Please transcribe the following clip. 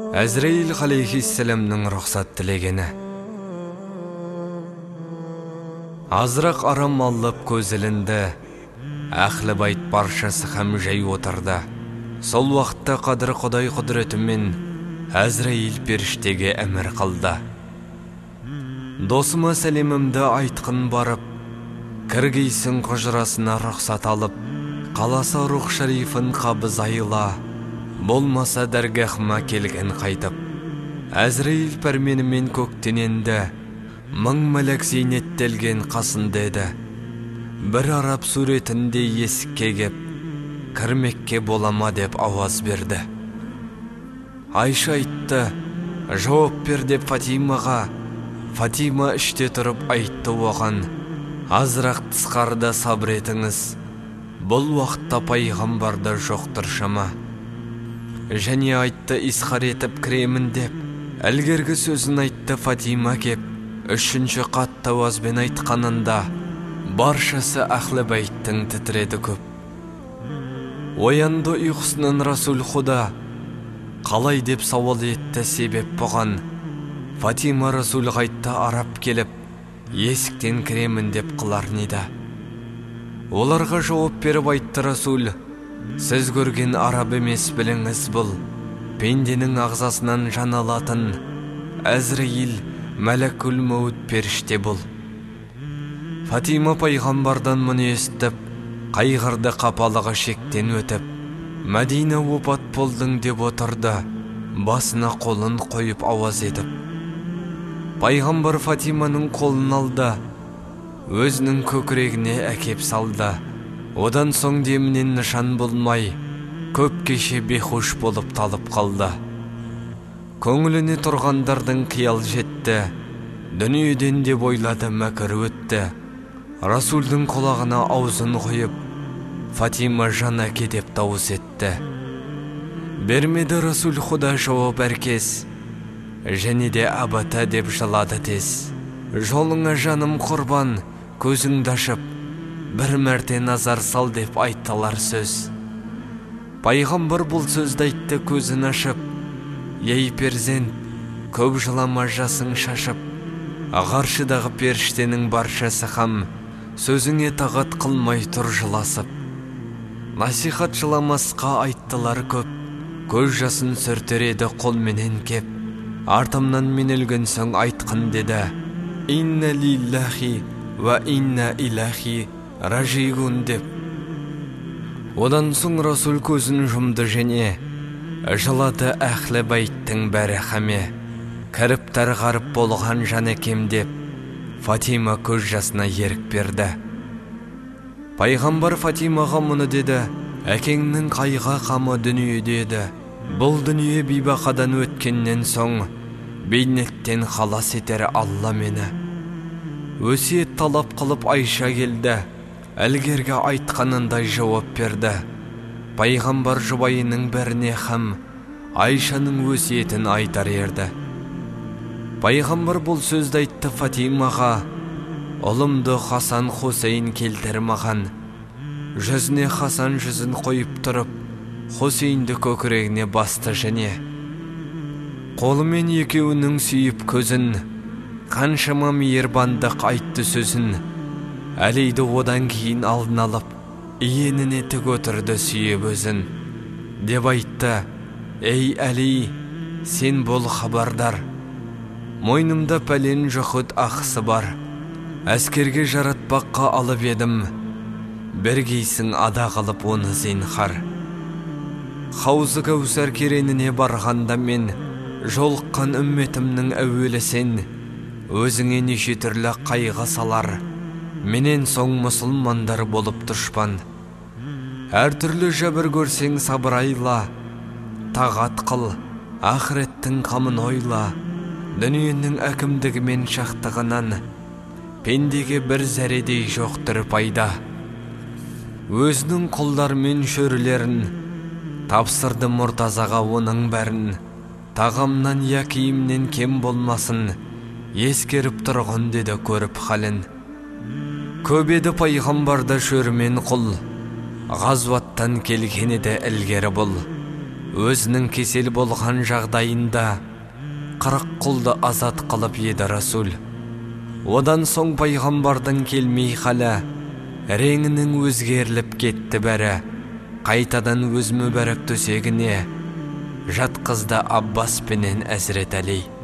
Әзірейіл алейхиссаламның рұқсат тілегені. Азырақ арам алып көзілінді, әхлі байт баршасы хәм жай отырды. Сол уақытта қадыр құдай құдіретімен Әзірейіл періштеге әмір қылды. Досыма сәлемімді айтқын барып, кіргейсін құжырасына рұқсат алып, қаласа рух шарифін қабыз айла, болмаса дәргәхіма келген қайтып. Әзірейіл пәрменімен көктененді, мың мәләк зейнеттелген қасында еді. Бір араб суретінде есікке кеп, кірмекке болама деп ауаз берді. Айша айтты, жауап бер деп Фатимаға. Фатима іште тұрып айтты оған, азырақ тысқарда сабыр етіңіз, бұл уақытта пайғамбарда жоқтыр шама. Және айтты, исхар етіп кіремін деп. Әлгергі сөзін айтты Фатима кеп, үшінші қатты ауазбен айтқанында баршасы әхлі бәйттің тітреді көп. Оянды ұйқысынан Расул Худа қалай деп сауал етті себеп бұған. Фатима Расул қайтты арап келіп, есіктен кіремін деп қылар неді. Оларға жауап беріп айтты Расул, сіз көрген араб емес біліңіз бұл, пенденің ағзасынан жан алатын Әзірейіл мәләкүл мәут періште бұл. Фатима пайғамбардан мұны естіп, қайғырды қапалығы шектен өтіп, Мәдина опат болдың деп отырды, басына қолын қойып ауаз етіп. Пайғамбар Фатиманың қолын алды, өзінің көкірегіне әкеп салды. Одан соң демінен нышан болмай, көп кеше бехуш болып талып қалды. Көңіліне тұрғандардың қиял жетті, дүниеден де бойлады мәкір өтті. Расулдың құлағына аузын қойып, Фатима жан әке деп дауыс етті. Бермеді Расул Худа жауап әркез, және де абата деп жылады тез. Жолыңа жаным құрбан, көзіңді ашып, бір мәрте назар сал деп айттылар сөз. Пайғамбар бұл сөзді айтты көзін ашып, ей перзент, көп жылама жасың шашып, ғаршыдағы періштенің баршасы хам, сөзіңе тағат қылмай тұр жыласып. Насихат жыламасқа айттылар көп, көз жасын сүртіреді қолменен кеп. Артымнан мен өлген соң айтқын деді, инна лиллахи ва инна илахи ражигун деп. Одан соң Расул көзін жұмды және жылады әхлі бәйттің бәрі хәме. Кіріптар ғарып болған жан әкем деп, Фатима көз жасына ерік берді. Пайғамбар Фатимаға мұны деді, әкеңнің қайға қамы дүниеде еді. Бұл дүние бейбақадан өткеннен соң, бейнеттен халас етер Алла мені. Өсиет талап қылып Айша келді, әлгерге айтқанындай жауап берді. Пайғамбар жұбайының бәріне хам, Айшаның өсиетін айтар ерді. Пайғамбар бұл сөзді айтты Фатимаға, ұлымды Хасан Хусейн келтір маған. Жүзіне Хасан жүзін қойып тұрып, Хусейнді көкірегіне басты және қолымен екеуінің сүйіп көзін, қаншама мейірбандық айтты сөзін. Әлейді одан кейін алдын алып, иеніне тік отырды сүйіп өзін. Деп айтты, ей Әли, сен бол хабардар, мойнымда пәлен жұхыт ақысы бар. Әскерге жаратпаққа алып едім, бергейсің ада қылып оны зинхар. Хаузы Кәусар кереніне барғанда мен, жолыққан үмметімнің әуелі сен, өзіңе неше түрлі қайғы салар, менен соң мұсылмандар болып дұшпан. Әр түрлі жәбір көрсең сабыр айла, тағат қыл, ақыреттің қамын ойла. Дүниенің әкімдігі мен шақтығынан пендеге бір зәредей жоқтыр пайда. Өзінің құлдар мен шөрілерін тапсырды Мұртазаға оның бәрін. Тағамнан я киімнен кем болмасын, ескеріп тұрғын деді көріп халін. Көп еді пайғамбарда шөрмен құл, ғазваттан келген еді ілгері бұл. өзінің кесел болған жағдайында 40 құлды азат қылып еді Расул. Одан соң пайғамбардың келмей халі реңінің өзгеріліп кетті бәрі. Қайтадан өз мүбәрәк төсегіне жатқызды Аббас пенен Әзірет Әли.